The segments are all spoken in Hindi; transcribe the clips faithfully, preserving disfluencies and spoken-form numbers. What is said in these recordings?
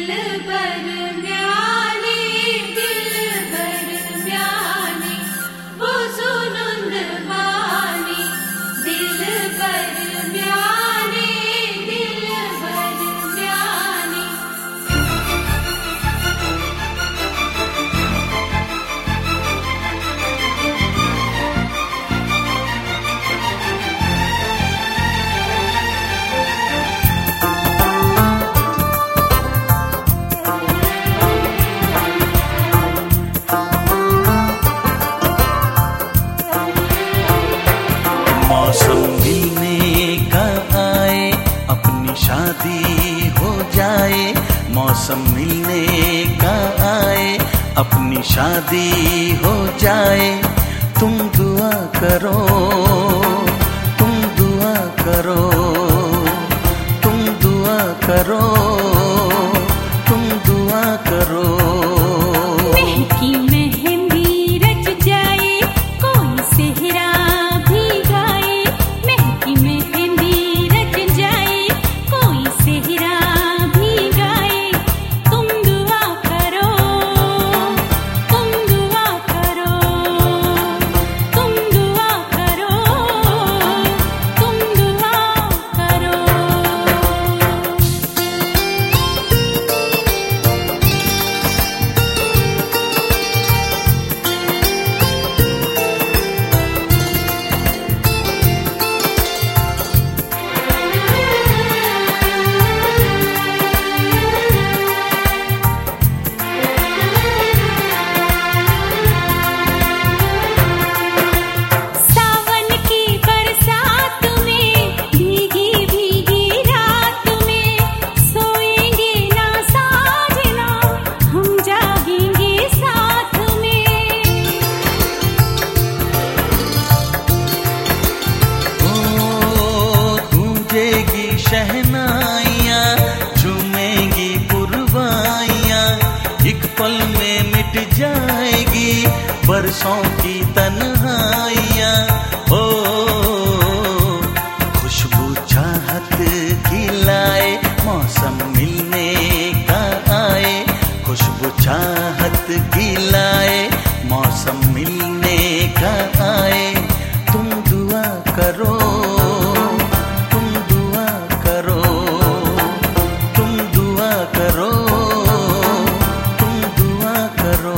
मौसम मिलने का आए, अपनी शादी हो जाए। मौसम मिलने का आए, अपनी शादी हो जाए। तुम दुआ करो, तुम दुआ करो, तुम दुआ करो, तुम दुआ करो। महकी मेहंदी रच जाए, कोई सेहरा भी गाए। महकी मेहंदी रच जाए, कोई सेहरा भी गाए। तुम दुआ करो, तुम दुआ करो, तुम दुआ करो, तुम दुआ करो। सावन की बरसात में, भीगी भीगी रात में, सोएंगे ना साजना, हम जागेंगे साथ में। ओ गूंजेगी शहनाइयाँ, झूमेंगी पुरवाइयाँ। एक पल में मिट जाएगी बरसों की तन्हाइयाँ। ओ खुशबू चाहत की लाए, मौसम मिलने का आए। खुशबू चाहत की लाए, मौसम मिलने का आए। तुम दुआ करो, तुम दुआ करो, तुम दुआ करो, तुम दुआ करो।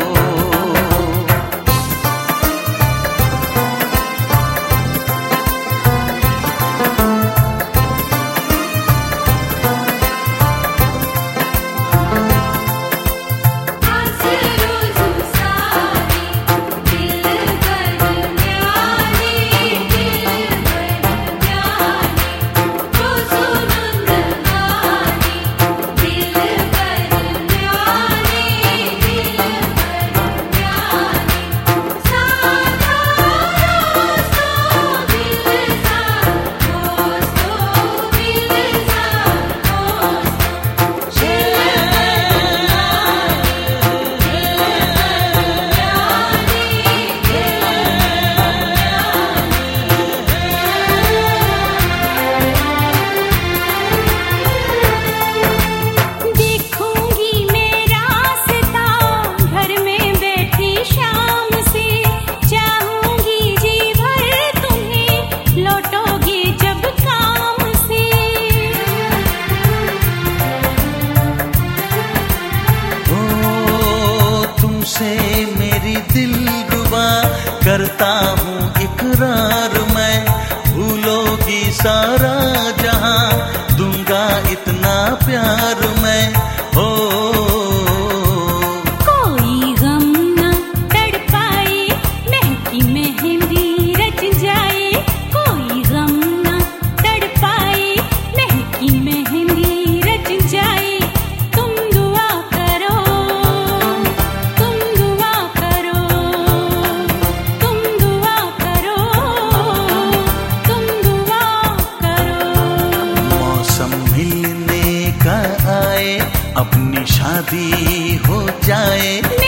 देखूंगी मैं रास्ता, घर में बैठी शाम से। चाहूंगी जी भर तुम्हें, लौटोगे जब काम से। ओ तुमसे मेरी दिलरुबा, करता हूँ इकरार मैं। भूलोगी सारा जहां, दूंगा इतना प्यार मैं। ओ कोई गम न तड़पाए, महकी मेहंदी रच जाए। कोई गम न तड़पाए, महकी मेहंदी रच जाए। तुम दुआ करो, तुम दुआ करो, तुम दुआ करो, तुम दुआ करो। मौसम मिलने का आए, अपनी शादी हो जाए।